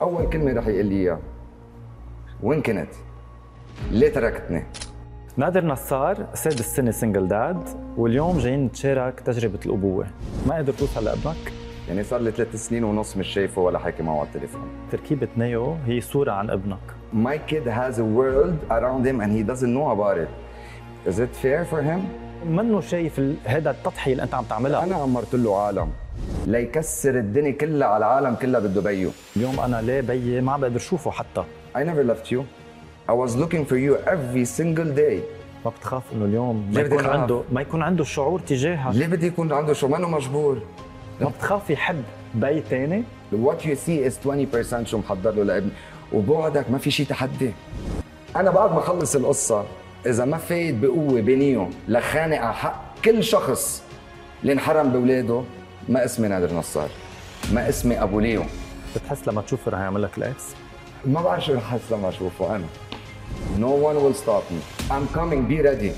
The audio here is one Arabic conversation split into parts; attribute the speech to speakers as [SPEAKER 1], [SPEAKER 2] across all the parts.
[SPEAKER 1] اول كلمه رح يقول لي اياها: وين كنت؟ ليه تركتني؟
[SPEAKER 2] نادر نصار سادس سنة سنجل داد، واليوم جايين نتشارك تجربة الأبوة. ما قدر توصل لابنك؟
[SPEAKER 1] يعني صار لي 3 سنين ونص مش شايفه ولا حاكي معه على التليفون.
[SPEAKER 2] تركيبة نيو هي صورة عن ابنك.
[SPEAKER 1] My kid has a world around him and he doesn't know about it. Is it fair for him?
[SPEAKER 2] منه شايف هذا التضحية اللي أنت عم تعملها.
[SPEAKER 1] أنا عمرت له عالم ليكسر الدنيا كلها على العالم كلها بده بيو.
[SPEAKER 2] اليوم أنا ليه بيي ما عم بقدر شوفه حتى.
[SPEAKER 1] I never left you. I was looking for you every single day.
[SPEAKER 2] ما بتخاف إنه اليوم ما يكون عنده الشعور تجاهك؟
[SPEAKER 1] ليه بدي يكون عنده شو؟ ما إنه مجبور.
[SPEAKER 2] ما بتخاف يحب بي تاني؟
[SPEAKER 1] What you see is 20% شو محضر له لابني، وبعدك ما في شيء تحدي. أنا بعد ما خلص القصة إذا ما فايت بقوة بنيو لخانق على حق كل شخص اللي انحرم بولاده، ما اسمي نادر نصار، ما اسمي أبو ليو.
[SPEAKER 2] بتحس لما تشوفه رح يعمل لك الإكس؟
[SPEAKER 1] ما بعرف شو رح أحس لما أشوفه أنا. No one will stop me. I'm coming, be ready.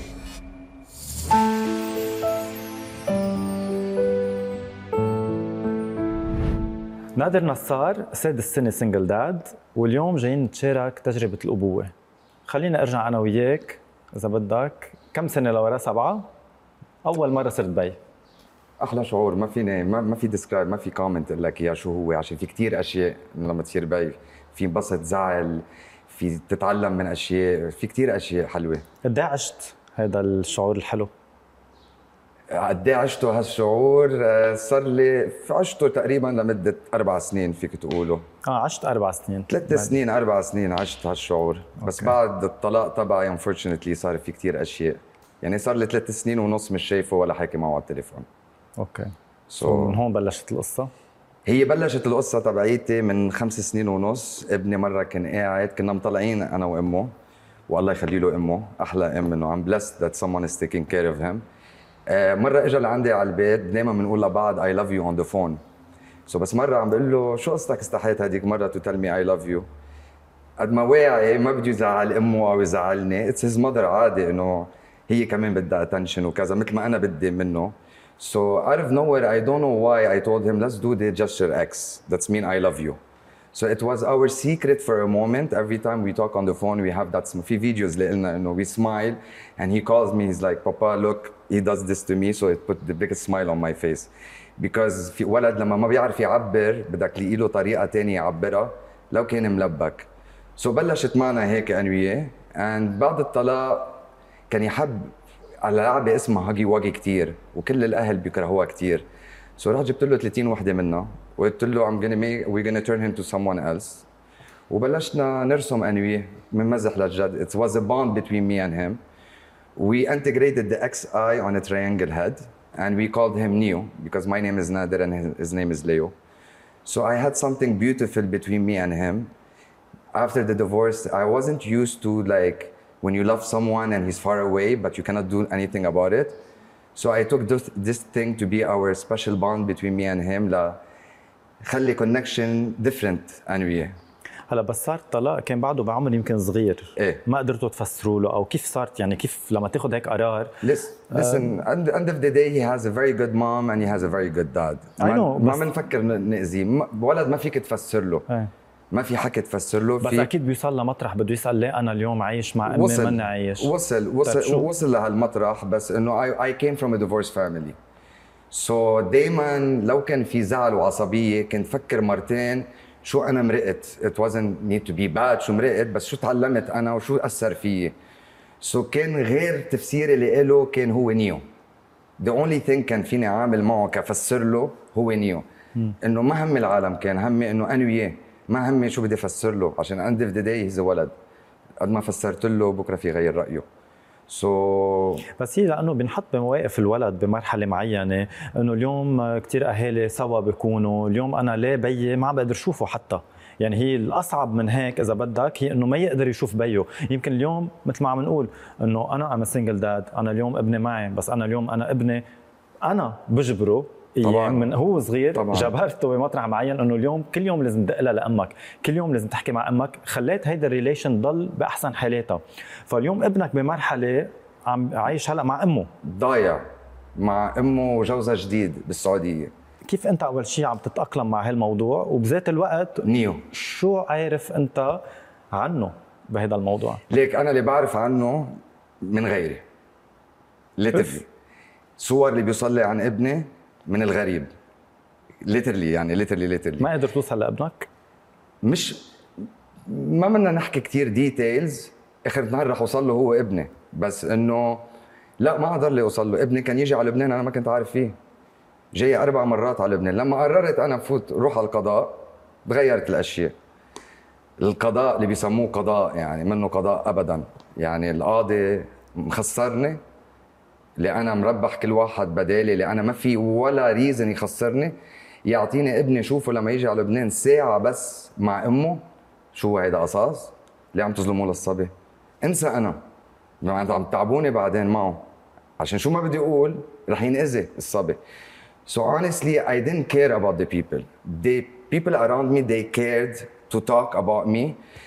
[SPEAKER 2] نادر نصار سادس سنة سنجل داد، واليوم جايين نتشارك تجربة الأبوة. خلينا أرجع أنا وياك إذا بدك كم سنة لورا؟ 7. أول مرة صرت بي.
[SPEAKER 1] أحلى شعور، ما فيني ما في ديسكرايب، ما في كومنت أقول لك إياه شو هو، عشان في كتير أشياء لما تصير بي، في انبسط، زعل، في تتعلم من أشياء، في كتير أشياء حلوة.
[SPEAKER 2] قد ايه عشت هذا الشعور الحلو؟
[SPEAKER 1] قد ايه عشته هالشعور؟ صار لي عشته تقريبا لمدة 4 سنين فيك تقوله.
[SPEAKER 2] عشت 4 سنين.
[SPEAKER 1] 3 سنين 4 سنين عشت هالشعور. بس بعد الطلاق تبعي unfortunately صار في كتير أشياء. يعني صار لي 3 سنين ونص مش شايفه ولا حاكي معه على التليفون.
[SPEAKER 2] اوكي. من هون بلشت القصة؟
[SPEAKER 1] هي بلشت القصة تبعيتي من 5 سنين ونص. ابني مرة كان قاعد، كنا مطلعين أنا وأمه، والله يخلي له أمه، أحلى أم، إنه I'm blessed that someone is taking care of him. مرة اجى لعندي على البيت، دايما بنقول لبعض I love you on the phone. بس مرة عم بقول له شو قصتك استحيت هذيك مرة to tell me I love you. قد ما واعي ما بده يزعل امه او يزعلني، it's his mother، عادي انه هي كمان بدها attention وكذا مثل ما انا بدي منه. So out of nowhere I don't know why I told him let's do the gesture X. That's mean I love you. So it was our secret for a moment. Every time we talk on the phone we have that. في videos اللي قلنا انه we smile and he calls me, he's like Papa look he does this to me, so it put the biggest smile on my face. Because في ولد لما ما بيعرف يعبر بدك تلاقي له طريقة تانية يعبرها لو كان ملبك. So بلشت معنا هيك أنا وياه. and بعد الطلاق كان يحب على لعبة اسمها هاجي واجي كتير، وكل الأهل بيكرهوها كتير. So رح جبت له 30 وحدة منها وقلت له we're gonna turn him to someone else. وبلشنا نرسم أنا وياه من مزح للجد. It was a bond between me and him. We integrated the XI on a triangle head and we called him Neo because my name is Nader and his name is Leo. So I had something beautiful between me and him. After the divorce, I wasn't used to like when you love someone and he's far away but you cannot do anything about it. So I took this thing to be our special bond between me and him لا خلي connection different أنا وياه.
[SPEAKER 2] هلا بس صار الطلاق كان بعده بعمر يمكن صغير.
[SPEAKER 1] إيه؟
[SPEAKER 2] ما قدرتوا تفسروا له او كيف صارت، يعني كيف لما تاخذ هيك قرار؟
[SPEAKER 1] Listen, end of the day he has a very good mom and he has a very good dad. ما بنفكر نأذيه، ولد ما فيك تفسر له. ما في حكي تفسر له.
[SPEAKER 2] بس اكيد بيوصل لمطرح بده يسال ليه انا اليوم عايش مع امي ماني عايش.
[SPEAKER 1] وصل لهالمطرح. بس انه I came from a divorced family. So دايما لو كان في زعل وعصبيه كنت فكر مرتين شو انا مرقت. It wasn't need to be bad شو مرقت، بس شو تعلمت انا وشو اثر فيي. So كان غير تفسيري اللي له كان هو نيو. The only thing كان فيني عامل معه كفسر له هو نيو. انه ما همي العالم، كان همي انه انا وياه، ما همي شو بدي افسر له، عشان end of the day he's a ولد. قد ما فسرت له بكره في غير رايه.
[SPEAKER 2] بس هي لانه بنحط بمواقف الولد بمرحله معينه، انه اليوم كثير اهالي سوا بيكونوا، اليوم انا ليه بيي ما عم بقدر اشوفه حتى. يعني هي الاصعب من هيك اذا بدك هي انه ما يقدر يشوف بيه. يمكن اليوم مثل ما عم نقول انه انا سنجل داد، انا اليوم ابني معي، بس انا اليوم انا ابني انا بجبره طبعاً. من هو صغير طبعاً. جبرته بمطرح معين انه اليوم كل يوم لازم تدق لها لامك، كل يوم لازم تحكي مع امك، خليت هيدا الريليشن ضل باحسن حالاتها. فاليوم ابنك بمرحله عم عايش هلا مع امه،
[SPEAKER 1] ضايع مع امه وجوزها جديد بالسعوديه.
[SPEAKER 2] كيف انت اول شيء عم تتاقلم مع هالموضوع، وبذات الوقت
[SPEAKER 1] نيو
[SPEAKER 2] شو عارف انت عنه بهذا الموضوع؟
[SPEAKER 1] ليك انا اللي بعرف عنه من غيري ليترلي، صور اللي بيوصل لي عن ابني من الغريب ليترلي، يعني ليترلي
[SPEAKER 2] ما قدر توصل لابنك؟
[SPEAKER 1] مش ما بدنا نحكي كتير ديتيلز، اخر نهار رح اوصل له هو ابني، بس انه لا ما قدر لي اوصل له. ابني كان يجي على لبنان انا ما كنت عارف فيه، جاي 4 مرات على لبنان. لما قررت انا فوت روح على القضاء تغيرت الاشياء. القضاء اللي بيسموه قضاء يعني منه قضاء ابدا، يعني القاضي مخسرني اللي انا مربح كل واحد بدالي، اللي انا ما في ولا ريزن يخسرني، يعطيني ابني شوفه لما يجي على لبنان ساعه بس مع امه. شو هيدا قصاص؟ اللي عم تظلموه للصبي؟ انسى انا عم تعبوني بعدين معه، عشان شو ما بدي اقول رح ينأذي الصبي. So honestly, I didn't care about the people. The people around me, they cared to talk about me.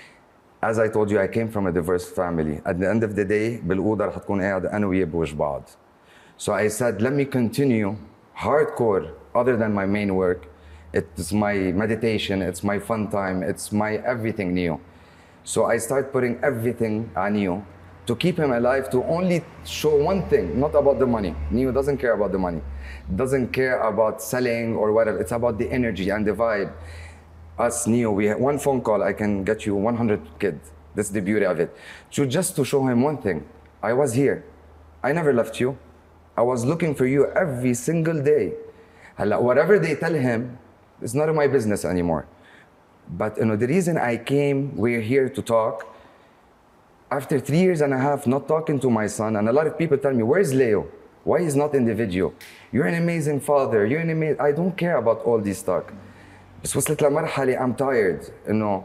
[SPEAKER 1] As I told you, I came from a diverse family. At the end of the day, بالأوضة رح تكون قاعد أنا وياه بوجه بعض. So I said, let me continue hardcore other than my main work. It's my meditation, it's my fun time, it's my everything Neo. So I started putting everything on Neo to keep him alive, to only show one thing, not about the money. Neo doesn't care about the money, doesn't care about selling or whatever. It's about the energy and the vibe. Us Neo, we have one phone call, I can get you 100 kids. That's the beauty of it. So just to show him one thing, I was here. I never left you. I was looking for you every single day. Whatever they tell him, it's none of my business anymore. But you know, the reason I came, we're here to talk. After 3 years and a half not talking to my son, and a lot of people tell me, where's Leo? Why he's not in the video? You're an amazing father. You're an amazing... I don't care about all this talk. بس وصلت لمرحلة I'm tired. إنه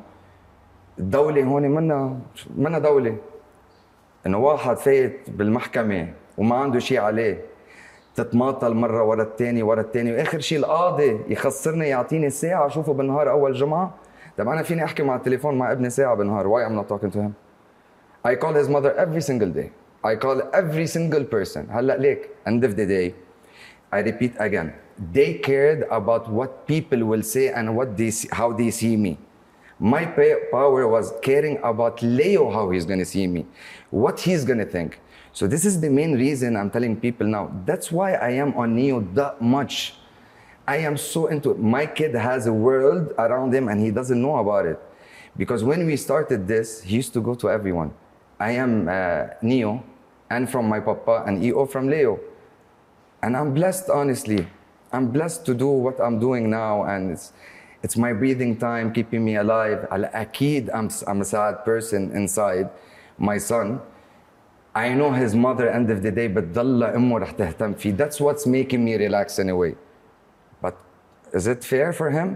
[SPEAKER 1] الدولة هون منا دولة. إنه واحد فايت بالمحكمة وما عنده شيء عليه. تتماطل مرة ورا الثاني وآخر شيء القاضي يخسرني يعطيني ساعة أشوفه بالنهار أول جمعة. طب أنا فيني أحكي مع التليفون مع ابني ساعة بالنهار. Why I'm not talking to him? I call his mother every single day. I call every single person. هلا ليك end of the day, I repeat again, they cared about what people will say and what they see, how they see me. My power was caring about Leo, how he's going to see me, what he's going to think. So this is the main reason I'm telling people now. That's why I am on Neo that much. I am so into it. My kid has a world around him and he doesn't know about it. Because when we started this, he used to go to everyone. I am Neo, and from my papa, and EO from Leo. And I'm blessed, honestly. I'm blessed to do what I'm doing now, and it's my breathing time, keeping me alive. Akid, I'm a sad person inside. My son, I know his mother end of the day, بتضل أمه رح تهتم فيه. That's what's making me relax in a way. But is it fair for him?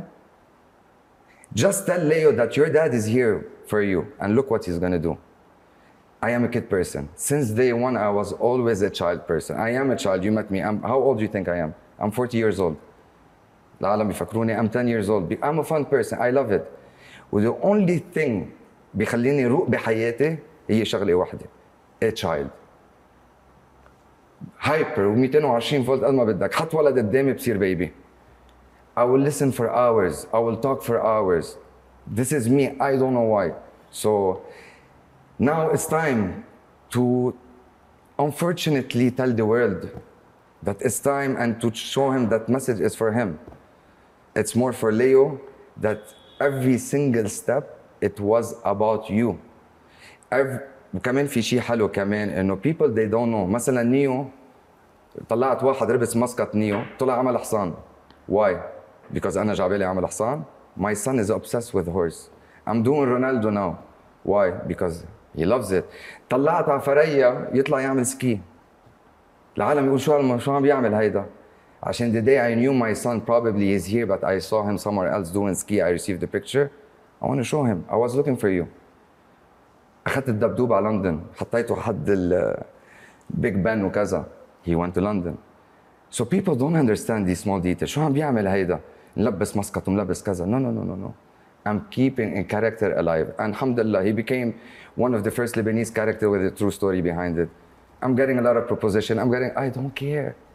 [SPEAKER 1] Just tell Leo that your dad is here for you, and look what he's gonna do. I am a kid person. Since day one, I was always a child person. I am a child. You met me. How old do you think I am? I'm 40 years old. العالم بيفكروني I'm 10 years old. I'm a fun person. I love it. The only thing بيخليني روق بحياتي هي شغلة واحدة. A child. Hyper و220 فولت قد ما بدك. حط ولد قدامي بصير baby. I will listen for hours. I will talk for hours. This is me. I don't know why. So now it's time to unfortunately tell the world that it's time and to show him that message is for him. It's more for Leo, that every single step it was about you. وكمان في شيء حلو كمان انه people they don't know. مثلا نيو طلعت واحد لبس مسكت نيو طلع عمل حصان. Why? Because أنا جعبالي عمل حصان. My son is obsessed with horse. I'm doing Ronaldo now. Why? Because he loves it. طلعت على فريا يطلع يعمل سكي. العالم يقول شو عم بيعمل هيدا؟ عشان the day I knew my son probably is here but I saw him somewhere else doing ski. I received the picture. I want to show him. I was looking for you. أخذت الدبدوب على لندن. حطيته حد البيج بان وكذا. He went to London. So people don't understand these small details. شو عم بيعمل هيدا؟ نلبس مسكت وملبس كذا. No. I'm keeping a character alive. And alhamdulillah, he became one of the first Lebanese character with a true story behind it. I'm getting a lot of proposition. I don't care.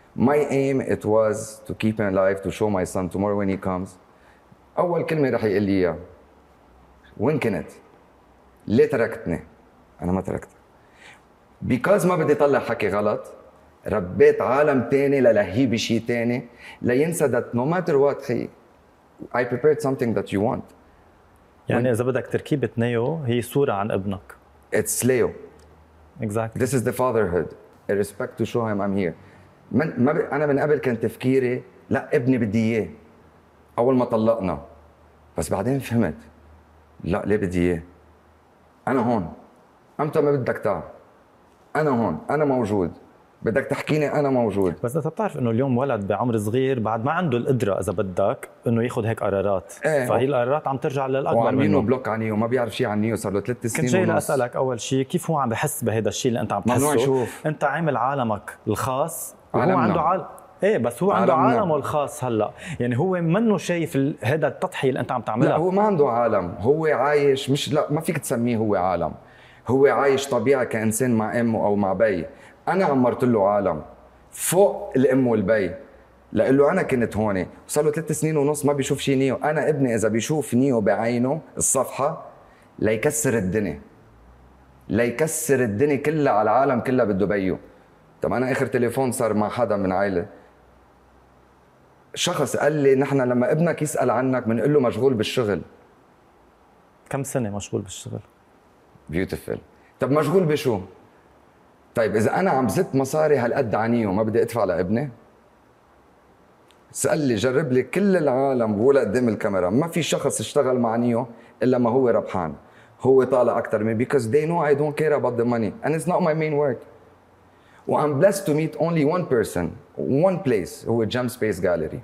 [SPEAKER 1] My aim it was to keep him alive, to show my son tomorrow when he comes. أول كلمة رح يقول لي إياها: وين كنت؟ ليه تركتني؟ أنا ما تركتك. Because ما بدي طلع حكي غلط، ربيت عالم تاني للهيه بشي تاني لينسى that no matter what خي I prepared something that you want.
[SPEAKER 2] يعني إذا بدك تركيبة نيو هي صورة عن ابنك.
[SPEAKER 1] It's Leo.
[SPEAKER 2] Exactly.
[SPEAKER 1] This is the fatherhood. A respect to show him I'm here. أنا من قبل كان تفكيري لا ابني بدي إياه أول ما طلقنا، بس بعدين فهمت لا ليه بدي إياه؟ أنا هون، أمتى ما بدك تعال، أنا هون، أنا موجود، بدك تحكيني أنا موجود.
[SPEAKER 2] بس أنت بتعرف إنه اليوم ولد بعمر صغير بعد ما عنده القدرة إذا بدك إنه ياخذ هيك قرارات، فهي القرارات عم ترجع للأكبر
[SPEAKER 1] وعاملينه
[SPEAKER 2] منه.
[SPEAKER 1] بلوك عنيه وما بيعرف شيء عنيه، صار له 3 سنين
[SPEAKER 2] كنت جاي لأسألك أول شيء كيف هو عم بحس بهذا الشيء اللي أنت عم تحسه؟
[SPEAKER 1] ممنوع يشوف.
[SPEAKER 2] أنت عامل عالمك الخاص وهو
[SPEAKER 1] عالمنا.
[SPEAKER 2] عنده ايه بس هو عنده
[SPEAKER 1] عالمنا.
[SPEAKER 2] عالمه الخاص هلا، يعني هو منه شايف هذا التضحية اللي أنت عم تعملها.
[SPEAKER 1] لا هو ما عنده عالم، هو عايش مش لا ما فيك تسميه هو عالم، هو عايش طبيعي كإنسان مع أمه أو مع بي. أنا عمرت له عالم فوق الأم والبي، لقل له أنا كنت هون وصار له 3 سنين ونص ما بيشوف شيء نيو. أنا ابني إذا بيشوف نيو بعينه الصفحة ليكسر الدنيا، ليكسر الدنيا كلها على العالم كلها بده بيو. طب أنا آخر تليفون صار مع حدا من عائلة، شخص قال لي نحن لما ابنك يسأل عنك بنقول له مشغول بالشغل.
[SPEAKER 2] كم سنة مشغول بالشغل؟
[SPEAKER 1] بيوتيفل. طب مشغول بشو؟ طيب إذا أنا عم زت مصاري هالقد عنيو ما بدي أدفع لابني؟ سأل لي جرب لي كل العالم بقول قدام الكاميرا ما في شخص اشتغل مع نيو إلا ما هو ربحان، هو طالع أكتر مني because they know I don't care about the money and it's not my main work. I'm blessed to meet only one person, one place, هو Gem Space Gallery.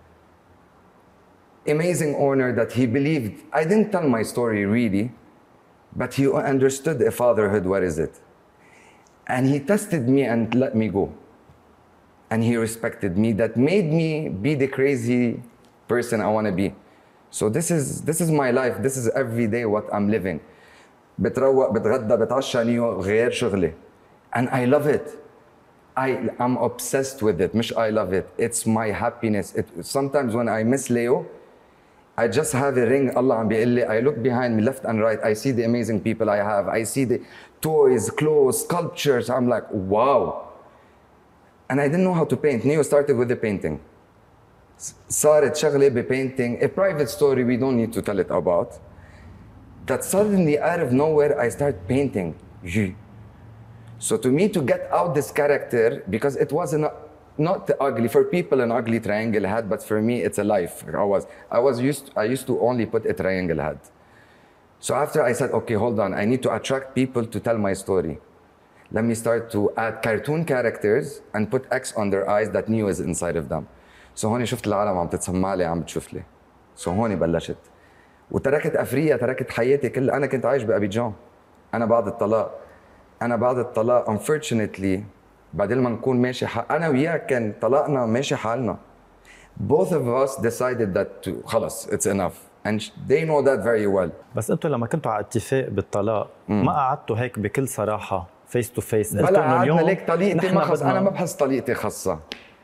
[SPEAKER 1] Amazing owner that he believed, I didn't tell my story really, but he understood a fatherhood, what is it? And he tested me and let me go. And he respected me, that made me be the crazy person I want to be. So this is my life, this is every day what I'm living. بتروق بتغدى بتعشى نيو غير شغلي. And I love it. I'm obsessed with it. مش I love it. It's my happiness. Sometimes when I miss Leo, I just have a ring. Allah عم بيقول لي I look behind me left and right. I see the amazing people I have. I see the toys, clothes, sculptures. I'm like, wow. And I didn't know how to paint. Neo started with the painting. صارت شغلة بpainting. A private story we don't need to tell it about. That suddenly out of nowhere I start painting. So to me to get out this character, because it wasn't not ugly for people an ugly triangle head, but for me it's a life. I used to only put a triangle head. So after I said, okay, hold on, I need to attract people to tell my story. Let me start to add cartoon characters and put X on their eyes that Neo is inside of them. So هوني شفت العالم عم تتسمع لي عم بتشوف لي. So هوني بلشت. وتركت أفريقيا، تركت حياتي كلها. أنا كنت عايش بأبيجان. أنا بعد الطلاق unfortunately بعدين ما نكون ماشي أنا وياك كان طلاقنا ماشي حالنا. Both of us decided that خلص it's enough and they know that very well.
[SPEAKER 2] بس أنتوا لما كنتوا على اتفاق بالطلاق ما قعدتوا هيك بكل صراحة face to face؟
[SPEAKER 1] بلا قعدنا ليك طليقتي ما خص. أنا ما بحس طليقتي خاصة.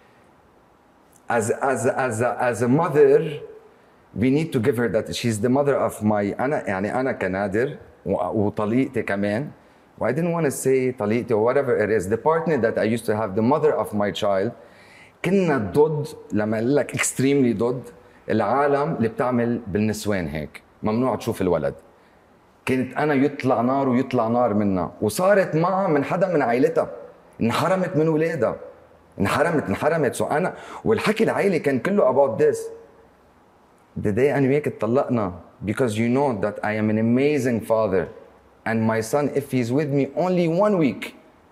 [SPEAKER 1] As a mother we need to give her that she's the mother of my أنا كنادر وطليقتي كمان. I didn't want to say طليقتي or whatever it is. The partner that I used to have, the mother of my child, كنا ضد لما أقول لك extremely ضد العالم اللي بتعمل بالنسوان هيك ممنوع تشوف الولد. كنت أنا يطلع نار ويطلع نار منها، وصارت معها من حدا من عائلتها، انحرمت من ولادها، انحرمت. سو أنا والحكي العائلي كان كله about this. The day أنا وياك اتطلقنا because you know that I am an amazing father. And my son, if he's with me only 1 week,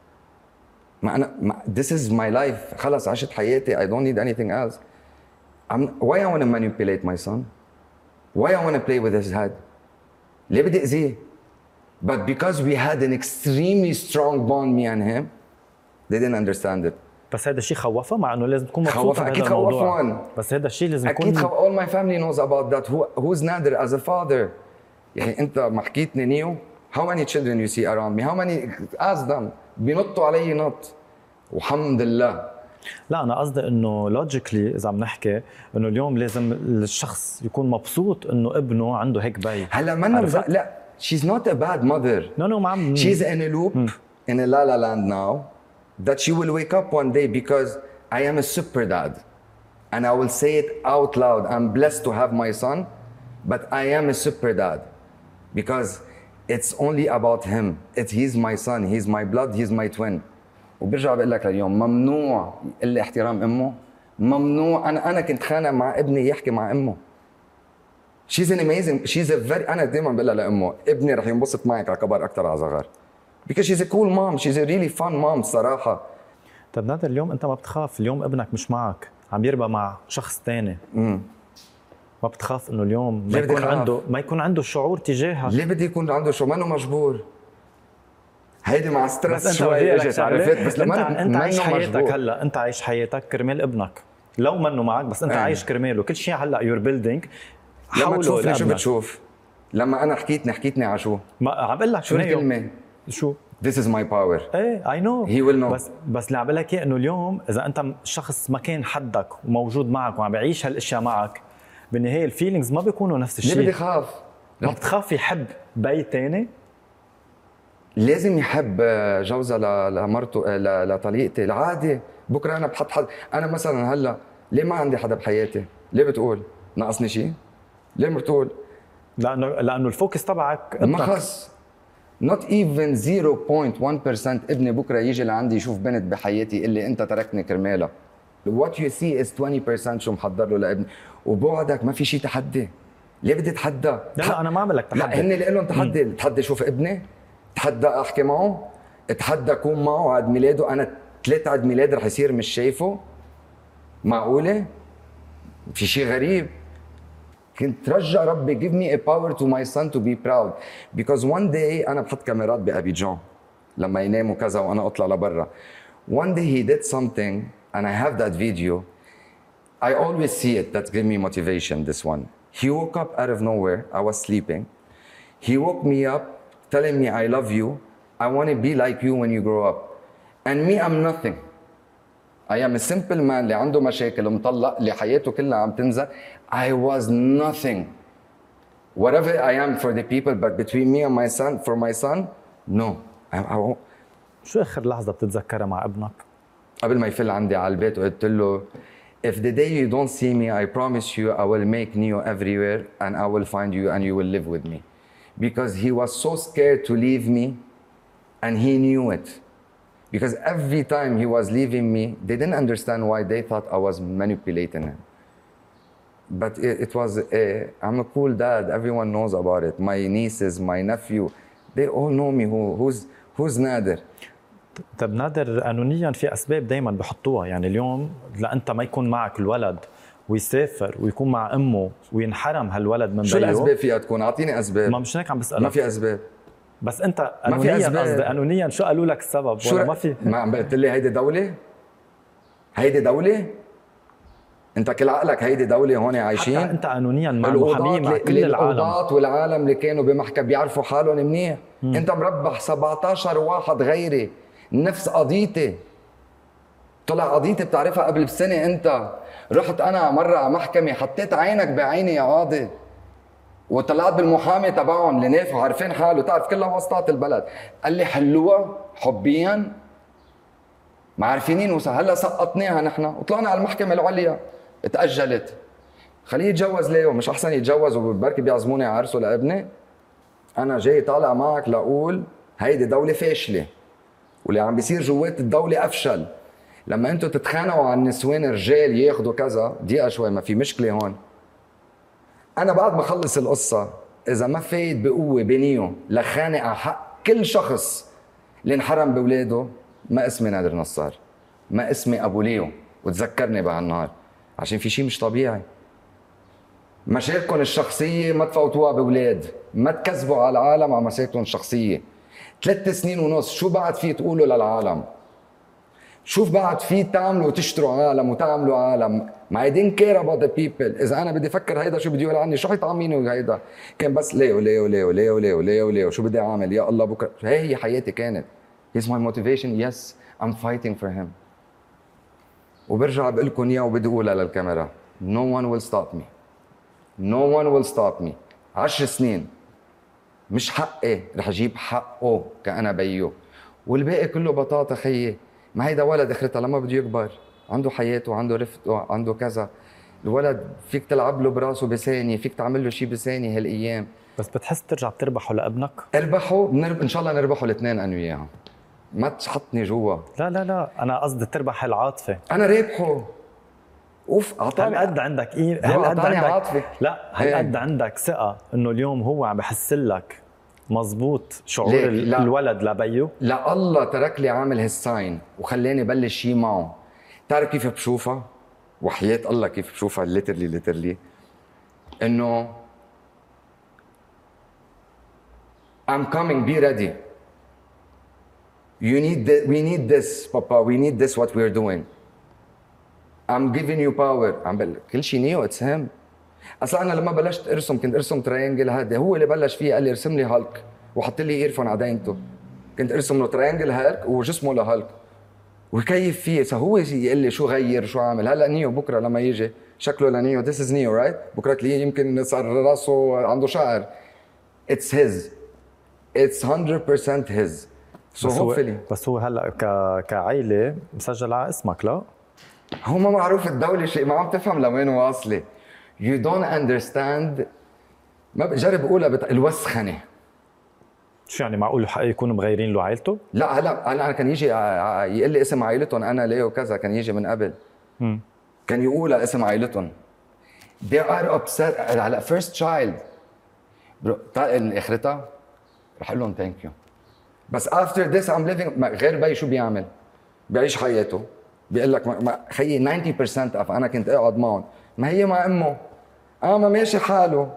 [SPEAKER 1] this is my life. خلاص عشت حياتي. I don't need anything else. Why I want to manipulate my son? Why I want to play with his head? ليه بدي أذيه? But because we had an extremely strong bond, me and him, they didn't understand it.
[SPEAKER 2] بس هذا الشيء خوفه، مع انه لازم تكون مبسوط بهذا
[SPEAKER 1] أكيد
[SPEAKER 2] الموضوع.
[SPEAKER 1] خوفون.
[SPEAKER 2] بس هذا الشيء لازم يكون
[SPEAKER 1] أكيد all my family knows about that. Who's نادر as a father? يعني أنت ما حكيتني نيو. How many children you see around me? How many? Ask them. بينطوا علي نط. والحمد لله
[SPEAKER 2] لا انا قصدي انه لوجيكلي اذا بنحكي انه اليوم لازم الشخص يكون مبسوط انه ابنه عنده هيك بي.
[SPEAKER 1] هلا ما لا she's not a bad mother.
[SPEAKER 2] No ما عم
[SPEAKER 1] she's in a loop in a la la land now that she will wake up one day because I am a super dad and I will say it out loud. I'm blessed to have my son but I am a super dad because it's only about him. He's my son, he's my blood, he's my twin. وبرجع بقول لك لليوم ممنوع يقل احترام امه، ممنوع. انا كنت خانق مع ابني يحكي مع امه. she's an amazing she's a very انا دائما بقول لها لامه ابني رح ينبسط معك على كبر اكثر على صغر because she's a cool mom, she's a really fun mom صراحه.
[SPEAKER 2] طب نادر اليوم انت ما بتخاف اليوم ابنك مش معك عم يربى مع شخص ثاني، ما بتخاف انه اليوم ما يكون عنده شعور تجاهك؟
[SPEAKER 1] ليه بدي يكون عنده شعور؟ ما انه مجبور. هيدي مع ستريس شوي اجت عرفت، بس لما
[SPEAKER 2] انت عايش حياتك هلا، انت عايش حياتك كرمال ابنك لو منه معك، بس انت عايش كرماله كل شيء. هلا يور بيلدينج
[SPEAKER 1] لما تشوفني شو بتشوف؟ لما انا حكيتني على شو؟
[SPEAKER 2] ما عم بقول لك
[SPEAKER 1] شو الكلمه؟
[SPEAKER 2] شو؟
[SPEAKER 1] This is my power.
[SPEAKER 2] ايه I know.
[SPEAKER 1] He will know.
[SPEAKER 2] بس اللي عم بقول لك اياه انه اليوم اذا انت شخص مكان حدك وموجود معك وعم بيعيش هالاشياء معك، بالنهايه الفيلينجز ما بيكونوا نفس الشيء.
[SPEAKER 1] ليه بدي خاف؟
[SPEAKER 2] ما بتخاف يحب بي تاني؟
[SPEAKER 1] لازم يحب جوزها لمرته لطليقتي العادي. بكره انا بحط حد، انا مثلا هلا ليه ما عندي حدا بحياتي؟ ليه بتقول ناقصني شيء؟ ليه بتقول؟
[SPEAKER 2] لانه الفوكس تبعك
[SPEAKER 1] ما خص not even 0.1%. ابني بكره يجي لعندي يشوف بنت بحياتي اللي انت تركني كرمالها. what you see is 20% شو محضر له لابني. وبعدك ما في شيء تحدي. ليه بدي اتحدى؟
[SPEAKER 2] لا انا ما عم لك تحدي.
[SPEAKER 1] لا هن اللي لهم تحدي. تحدي شوف ابني، تحدى احكي معه، اتحدى اكون معه عيد ميلاده. انا 3 عيد ميلاد رح يصير مش شايفه. معقوله؟ في شيء غريب. كنت رجع ربي give me a power to my son to be proud because one day أنا بحط كاميرات بأبيجان لما يناموا كذا وأنا أطلع لبرا. One day he did something and I have that video. I always see it. That give me motivation. This one. He woke up out of nowhere. I was sleeping. He woke me up telling me I love you. I want to be like you when you grow up. And me I'm nothing. I am a simple man اللي عنده مشاكل ومطلق اللي حياته كلها عم تنزل. I was nothing. Whatever I am for the people, but between me and my son, for my son, no.
[SPEAKER 2] شو آخر لحظة بتتذكرها مع ابنك؟
[SPEAKER 1] قبل ما يفل عندي على البيت وقلت له if the day you don't see me, I promise you I will make Neo everywhere and I will find you and you will live with me. Because he was so scared to leave me and he knew it. Because every time he was leaving me, they didn't understand why. They thought I was manipulating him. But it was, I'm a cool dad. Everyone knows about it. My nieces, my nephew, they all know me. Who's نادر.
[SPEAKER 2] طب نادر قانونيا في أسباب دايما بحطوها. يعني اليوم لأنت ما يكون معك الولد ويسافر ويكون مع أمه وينحرم هالولد من بيه.
[SPEAKER 1] شو الأسباب فيها تكون؟ أعطيني أسباب.
[SPEAKER 2] ما مش هيك عم بسألك.
[SPEAKER 1] ما في أسباب.
[SPEAKER 2] بس انت قانونيا قصدي قانونيا شو قالوا لك السبب ولا ما في؟
[SPEAKER 1] ما عم قلت لي هيدي دولة؟ هيدي دولة؟ انت كل عقلك هيدي دولة هون عايشين؟
[SPEAKER 2] حتى انت قانونيا مع محامين مع كل العالم.
[SPEAKER 1] القضاة والعالم اللي كانوا بمحكمة بيعرفوا حالهم منيح. انت مربح 17 واحد غيري نفس قضيتي. طلع قضيتي بتعرفها قبل بسنة انت. رحت انا مرة على محكمة حطيت عينك بعيني يا قاضي. وطلعت بالمحامي تبعهم اللي نافعوا عارفين حاله، تعرف كلها وسطات البلد. قال لي حلوها حبيا ما عارفينين هلا سقطناها نحن وطلعنا على المحكمه العليا اتاجلت. خليه يتجوز ليه؟ مش احسن يتجوز وبركي بيعزموني على عرسه لابني؟ انا جاي طالع معك لاقول هيدي دوله فاشله واللي عم بيصير جوات الدوله افشل. لما انتم تتخانقوا على النسوان رجال ياخذوا كذا، دقيقه شوي ما في مشكله هون. أنا بعد ما أخلص القصة إذا ما فايد بقوة بنيو لخانق على حق كل شخص اللي انحرم بولاده، ما اسمي نادر نصار، ما اسمي أبو ليو، وتذكرني بهالنهار عشان في شيء مش طبيعي. مشاكلكم الشخصية ما تفوتوها بولاد، ما تكذبوا على العالم على مشاكلهم الشخصية. 3 سنين ونص شو بعد في تقولوا للعالم؟ شوف بعد في تعملوا وتشتروا عالم وتعملوا عالم. ما I didn't care about the people. إذا أنا بدي أفكر هيدا شو بدي يقول عني، شو حيطعميني هيدا؟ كان بس ليه وليه وليه وليه وليه وليه وليه وشو بدي أعمل يا الله بكرة. هي حياتي كانت. He's my motivation. Yes, I'm fighting for him. وبرجع بقول لكم اياه وبدي اقولها للكاميرا. No one will stop me. No one will stop me. 10 سنين مش حقي رح اجيب حقه كأنا بيو، والباقي كله بطاطا خيي. ما هيدا ولد اخرتها لما بده يكبر عنده حياته، عنده رفقته، عنده كذا. الولد فيك تلعب له براسه بثانية، فيك تعمل له شيء بثانية هالايام.
[SPEAKER 2] بس بتحس ترجع بتربحه لابنك؟
[SPEAKER 1] اربحوا ان شاء الله نربحوا الاثنين انا وياهم. ما تحطني جوا.
[SPEAKER 2] لا لا لا، انا قصدي تربح العاطفه.
[SPEAKER 1] انا رابحه. اوف اعطاني.
[SPEAKER 2] هل قد عندك هل قد عندك
[SPEAKER 1] عاطفه؟
[SPEAKER 2] لا، هل قد عندك ثقه انه اليوم هو عم بحس لك مزبوط شعور الولد لبيه؟
[SPEAKER 1] لا الله ترك لي عامل هالساين وخلاني بلش شيء معه. تعرف كيف بشوفها؟ وحياة الله كيف بشوفها ليترلي انه I'm coming, be ready. We need this, Papa. We need this what we're doing. I'm giving you power. كل شيء نيو اتس هيم. اصلا انا لما بلشت ارسم كنت ارسم ترينجل. هذا هو اللي بلش فيه، قال لي ارسم لي هالك وحط لي ايرفون على دينته. كنت ارسم له ترينجل هالك وجسمه لهالك وكيف فيه. هو يقول لي شو غير شو عامل. هلا نيو بكره لما يجي شكله لنيو. This is نيو رايت. بكره تلاقيه يمكن صار راسه عنده شعر. It's his. It's 100% his. So
[SPEAKER 2] بس هو هلا كعائله مسجل على اسمك. لا
[SPEAKER 1] هو ما معروف الدولة شيء. ما عم تفهم لوين واصله. You don't understand. ما بجرب اقولها الوسخنه.
[SPEAKER 2] شو يعني معقول يكونوا مغيرين له عائلته؟
[SPEAKER 1] لا هلا انا كان يجي يقول لي اسم عائلتهم انا ليه وكذا. كان يجي من قبل. كان يقول اسم عائلتهم. They are upset على first child. اخرتها رح اقول لهم ثانك يو. بس after this I'm living. غير بي شو بيعمل؟ بيعيش حياته. بيقول لك خيي 90% انا كنت اقعد معهم. ما هي مع امه. ما ماشي حاله.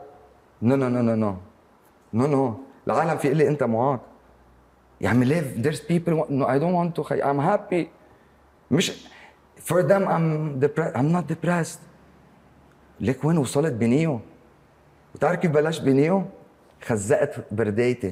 [SPEAKER 1] نو العالم في لي انت معاك يا عم. live there's people no I don't want to. I'm happy. مش for them I'm not depressed. ليك وين وصلت بنيو. وتعرف كيف بلشت بنيو؟ خزقت بردايتي.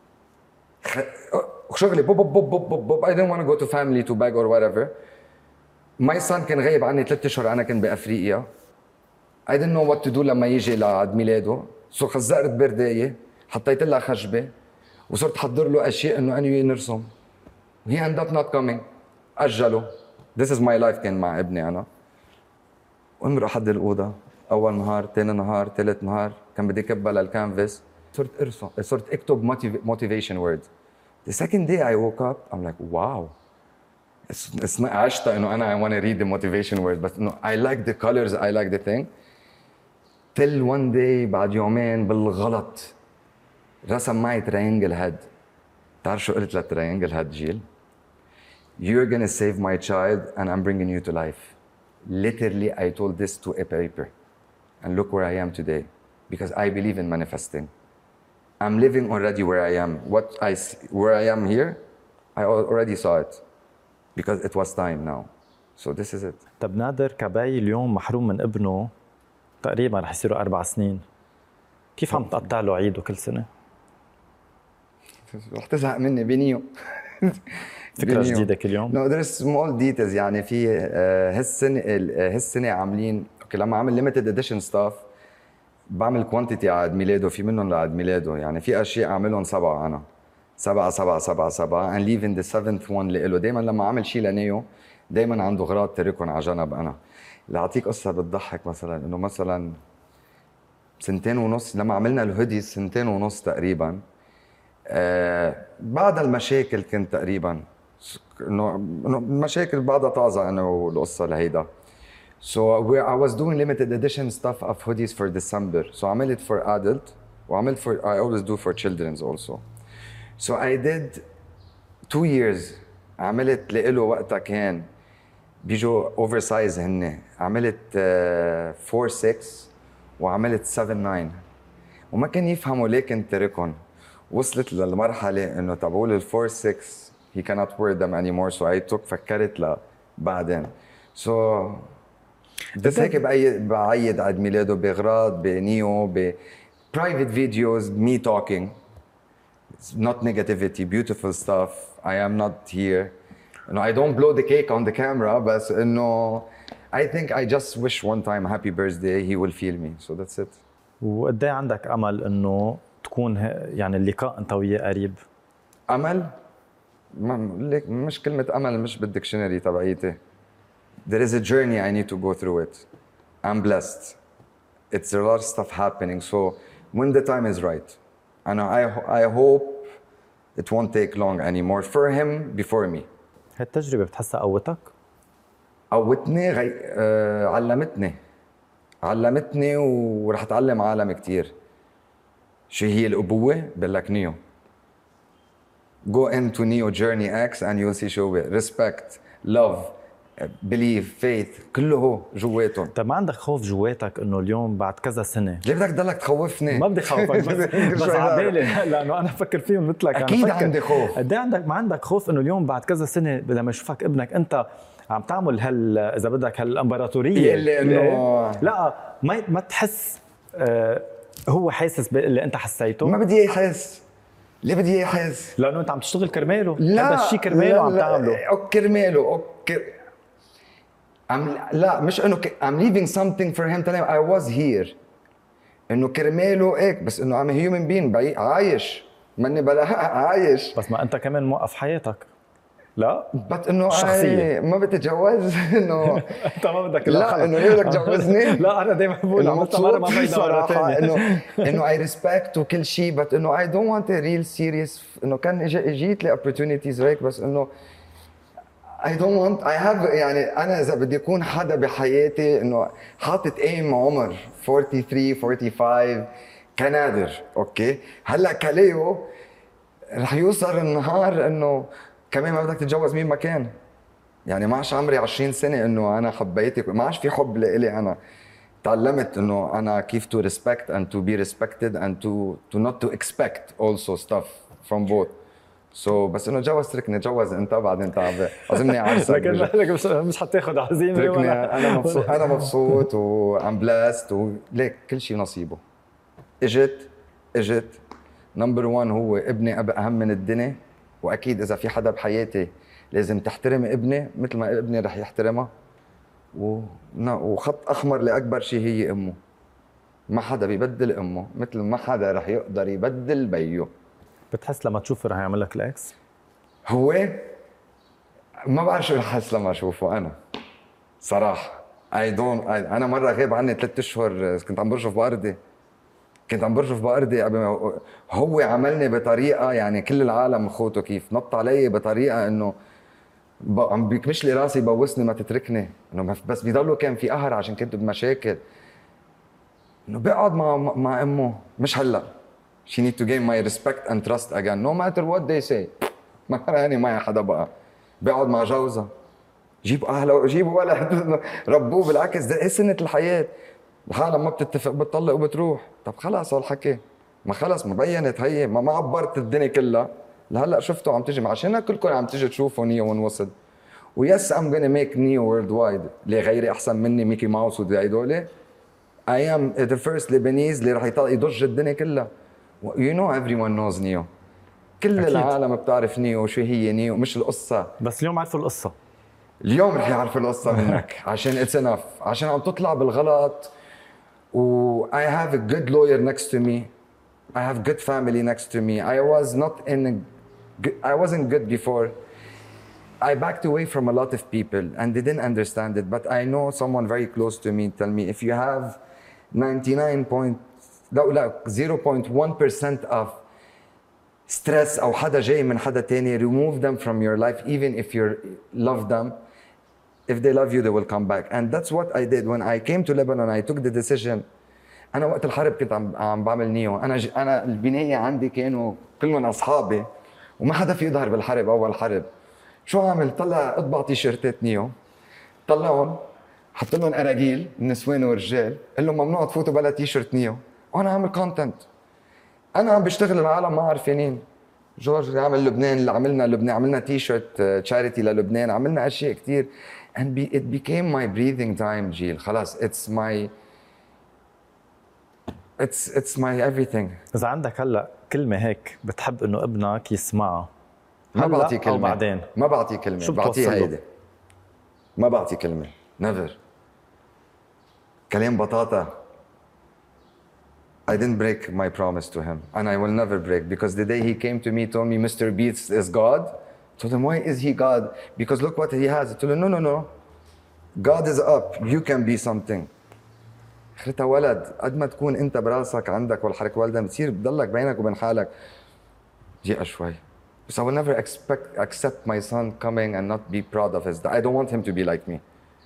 [SPEAKER 1] شغلي بوب بوب بوب بوب بوب. I didn't want to go to family to beg or whatever. my son كان غايب عني 3 أشهر. أنا كنت بأفريقيا. I didn't know what to do لما يجي لعيد ميلاده. سو خزقت برداية، حطيت لها خشبة وصرت حضر له أشياء إنه أنا نرسم. he ended up not coming. أجلوا. This is my life. كان مع ابني أنا. وامرق حد الأوضة. أول نهار، ثاني نهار، ثالث نهار كان بدي كبها للكانفاس. صرت أرسم، صرت أكتب motivation words. The second day I woke up I'm like wow. It's not عشتها إنه أنا I want to read the motivation words. but no, I like the colors. I like the thing. till one day بعد يومين بالغلط رسم معي ترينجل هاد. تعرف شو قلت للترينجل هاد جيل؟ You're gonna save my child and I'm bringing you to life. Literally I told this to a paper. And look where I am today. Because I believe in manifesting. I'm living already where I am. Where I am here, I already saw it. Because it was time now. So this is it.
[SPEAKER 2] طب نادر كباي اليوم محروم من ابنه تقريبا رح يصيروا 4 سنين. كيف عم تقطع له عيده كل سنة؟
[SPEAKER 1] رح تزهق مني بنيو.
[SPEAKER 2] فكرة جديدة كل يوم.
[SPEAKER 1] No, there's small details. يعني في هالسنة عاملين لما عامل limited edition stuff بعمل كوانتيتي على عيد ميلاده. في منهم لعيد ميلاده. يعني في أشياء أعملهم 7 أنا 7 and leaving the 7th one لإله. دايما لما أعمل شيء لنيو دايما عنده غراض تركهم على جنب. أنا لأعطيك قصة بتضحك مثلا إنه مثلا 2.5 سنين لما عملنا الهوديز 2.5 سنين تقريبا. بعد المشاكل كنت تقريبا إنه مشاكل بعدها طازة أنا والقصة لهيدا. So I was doing limited edition stuff of hoodies for December. So عملت for adult وعملت for I always do for children's also. So I did 2 years. عملت لإله وقتها كان بيجوا oversize هن. عملت 4-6 وعملت 7-9 وما كان يفهموا ليه كنت تركهم. وصلت للمرحلة إنه تبعول ال 4-6 he cannot wear them anymore. So I took فكرت بعدين. So بس هيك بعيد عيد ميلاده بغراض بنيو ب private videos me talking. It's not negativity, beautiful stuff. I am not here. You know, I don't blow the cake on the camera. بس إنه I think I just wish one time happy birthday he will feel me, so that's it.
[SPEAKER 2] وقد ايه عندك امل انه تكون يعني اللقاء انت وياه قريب؟
[SPEAKER 1] امل؟ ليك مش كلمة امل مش بالدكشنري تبعيتي. There is a journey I need to go through it. I'm blessed. It's a lot of stuff happening, so when the time is right, and I hope it won't take long anymore for him before me.
[SPEAKER 2] هالتجربة بتحسها قوتك؟
[SPEAKER 1] قوتني علمتني ورح اتعلم عالم كتير. شو هي الأبوة؟ بقول لك نيو. Go into Neo Journey X and you'll see شو هو. Respect, love, belief, faith كله هو جواتهم.
[SPEAKER 2] طيب ما عندك خوف جواتك انه اليوم بعد كذا سنة؟
[SPEAKER 1] ليه بدك تضلك تخوفني؟
[SPEAKER 2] ما بدي خوفك بس عبالي لانه انا بفكر فيهم مثلك.
[SPEAKER 1] اكيد عندي خوف.
[SPEAKER 2] قد ايه عندك ما عندك خوف انه اليوم بعد كذا سنة لما يشوفك ابنك انت عم تعمل اذا بدك هالامبراطورية
[SPEAKER 1] اللي انه
[SPEAKER 2] لا ما تحس هو حاسس باللي انت حسيته؟
[SPEAKER 1] ما بدي يحس. ليه بدي يحس؟
[SPEAKER 2] لانه انت عم تشتغل كرماله.
[SPEAKER 1] لا
[SPEAKER 2] هذا الشيء كرماله عم تعمله.
[SPEAKER 1] كرماله لا مش انه I'm leaving something for him to name. I was here. انه كرماله هيك بس انه I'm a human being عايش ماني بلا عايش.
[SPEAKER 2] بس ما انت كمان موقف حياتك. لا
[SPEAKER 1] بس انه
[SPEAKER 2] شخصية
[SPEAKER 1] ما بتتجوز انه
[SPEAKER 2] انت ما بدك.
[SPEAKER 1] لا انه ليه بدك تجوزني؟
[SPEAKER 2] لا انا دايما بقول عملت مره ما بدي
[SPEAKER 1] صراحه انه I respect وكل شيء بس انه I don't want a real serious. انه كان اجيت لي opportunities هيك بس انه I don't want I have يعني انا اذا بدي يكون حدا بحياتي انه حاطط ايم عمر 43 45 كنادر. اوكي هلا كليو رح يوصل النهار انه كمان ما بدك تتجوز مين ما كان. يعني ما عادش عمري 20 سنه انه انا حبيتك ما عادش في حب لإلي. انا تعلمت انه انا كيف to respect and to be respected and to not to expect also stuff from both. بس انه تجوز تركني تجوز انت بعدين تعب اظني عرسك.
[SPEAKER 2] لكن مش حتاخذ عزيمه
[SPEAKER 1] تركني انا مبسوط وام بلاست وليك كل شيء نصيبه. اجت نمبر 1 هو ابني اهم من الدنيا. واكيد اذا في حدا بحياتي لازم تحترم ابني مثل ما ابني رح يحترمها. وخط احمر لاكبر شيء هي امه. ما حدا بيبدل امه مثل ما حدا رح يقدر يبدل بيه.
[SPEAKER 2] بتحس لما تشوفه رح يعمل لك الاكس؟
[SPEAKER 1] هو ما بعرف شو رح احس لما اشوفه انا صراحه. انا مره غاب عني 3 اشهر كنت عم برجف بأرضي هو عملني بطريقه يعني كل العالم خوته كيف نط علي بطريقه انه عم بيكمش لي راسي بوسني ما تتركني. انه بس بيضلوا كان في قهر عشان كنت بمشاكل. انه بقعد مع امه مش هلا. She need to gain my respect and trust again no matter what they say. ما راني معي حدا بقى. بقعد مع جوزها جيب اهله جيبوا ولد ربوه. بالعكس ده سنه الحياه. العالم ما بتتفق بتطلق وبتروح. طب خلاص هالحكي ما خلص ما بينت هي ما عبرت الدنيا كلها. لهلا شفتوا عم تجي عشان كلكم عم تيجي تشوفوا نيو ونوصل. ويس I'm gonna make Neo worldwide. اللي غيري احسن مني ميكي ماوس وهدول. I am the first Lebanese اللي رح يضج الدنيا كلها. You know everyone knows Neo. كل أكيد. العالم بتعرف نيو شو هي نيو مش القصة.
[SPEAKER 2] بس اليوم عرفوا القصة.
[SPEAKER 1] اليوم رح يعرفوا القصة منك عشان it's enough. عشان عم تطلع بالغلط. I have a good lawyer next to me. I have good family next to me. I wasn't good before. I backed away from a lot of people and they didn't understand it. But I know someone very close to me tell me if you have 0.1% of stress أو حدا جاي من حدا تاني remove them from your life even if you love them. If they love you they will come back and that's what I did when I came to Lebanon. I took the decision. أنا وقت الحرب كنت عم بعمل نيو. أنا البناية عندي كانوا كلهم أصحابي وما حدا في يظهر بالحرب. أول حرب شو عمل؟ طلع اطبع تيشيرتات نيو طلعهم حط لهم أراجيل النسوان والرجال قال لهم ممنوع تفوتوا بلا تيشيرت نيو. وأنا عامل كونتنت. أنا عم بشتغل العالم ما عارفينين. جورج عمل لبنان اللي عملنا تيشيرت تشاريتي للبنان. عملنا أشياء كتير and it became my breathing time. جيل خلاص it's my everything.
[SPEAKER 2] إذا عندك هلا كلمة هيك بتحب إنه ابنك يسمعها
[SPEAKER 1] ما بعطي كلمة.
[SPEAKER 2] بعدين
[SPEAKER 1] ما بعطي كلمة. بعطيها هيدي. ما بعطي كلمة never. كلام بطاطا. I didn't break my promise to him, and I will never break, because the day he came to me, told me Mr. Beats is God. I told him, why is he God? Because look what he has. I told him, no, no, no. God is up. You can be something. اخرتها ولد، قد ما تكون انت براسك عندك والحركة والدة بتصير بضلك بينك وبين حالك ضيقة شوي. Because I will never accept my son coming and not be proud of his dad. I don't want him to be like me.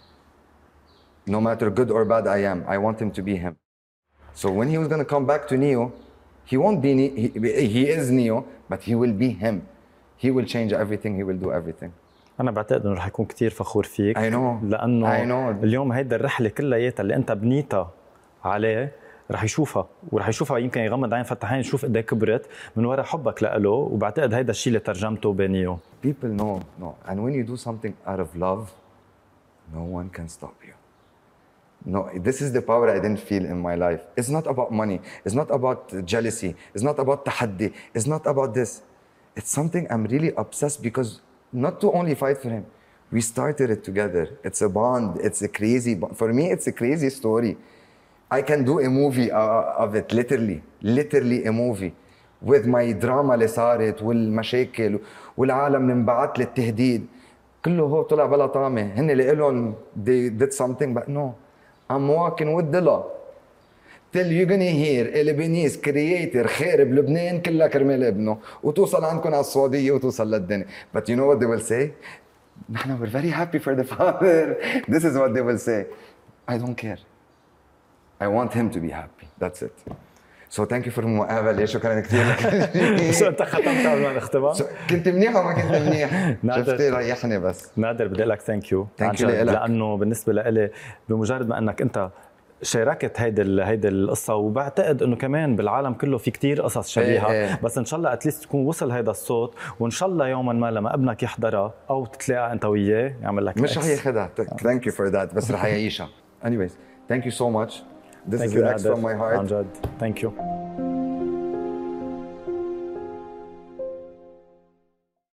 [SPEAKER 1] No matter good or bad I am, I want him to be him. So when he was going to come back to Neo, he won't be, he is Neo, but he will be him. He will change everything, he will do everything.
[SPEAKER 2] أنا بعتقد إنه رح يكون كتير فخور فيك.
[SPEAKER 1] I know.
[SPEAKER 2] لأنه اليوم هيدا الرحلة كلياتها اللي أنت بنيتها عليه رح يشوفها، ورح يشوفها يمكن يغمض عين فتح عين يشوف قد ايه كبرت من وراء حبك له، وبعتقد هيدا الشيء اللي ترجمته بينيو.
[SPEAKER 1] People know, no, and when you do something out of love, no one can stop you. No, this is the power I didn't feel in my life. It's not about money. It's not about jealousy. It's not about tahaddi. It's not about this. It's something I'm really obsessed, because not to only fight for him. We started it together. It's a bond. It's a crazy bond. For me, it's a crazy story. I can do a movie of it, literally a movie. With my drama اللي صارت والمشاكل والعالم اللي انبعت للتهديد. كله هو طلع بلا طعمة. هن اللي قالوا they did something, but no. I'm walking with the law. Till you're gonna hear البنيس creator خير بلبنان كلها كرمال ابنه، وتوصل عندكم على السعودية وتوصل للدنيا. But you know what they will say? نحن we're very happy for the father. This is what they will say. I don't care. I want him to be happy. That's it. So thank you for المقابلة. شكرا كثير لك.
[SPEAKER 2] شو أنت ختمت قبل ما نختمها؟
[SPEAKER 1] كنت منيح وما كنت منيح. شفتي ريحني بس.
[SPEAKER 2] نادر بدي أقول لك ثانك يو.
[SPEAKER 1] ثانك يو لك.
[SPEAKER 2] لأنه بالنسبة لإلي بمجرد ما أنك أنت شاركت هيدي القصة، وبعتقد انه كمان بالعالم كله في كتير قصص شبيهة. بس ان شاء الله اتليست تكون وصل هيدا الصوت، وان شاء الله يوما ما لما ابنك يحضرها او تتلاقى انت وياه يعمل لك
[SPEAKER 1] مش رح ياخذها. Thank you for that. بس رح يعيشها. Anyways, thank you so much. This is an X from my heart.
[SPEAKER 2] عن جد. Thank you.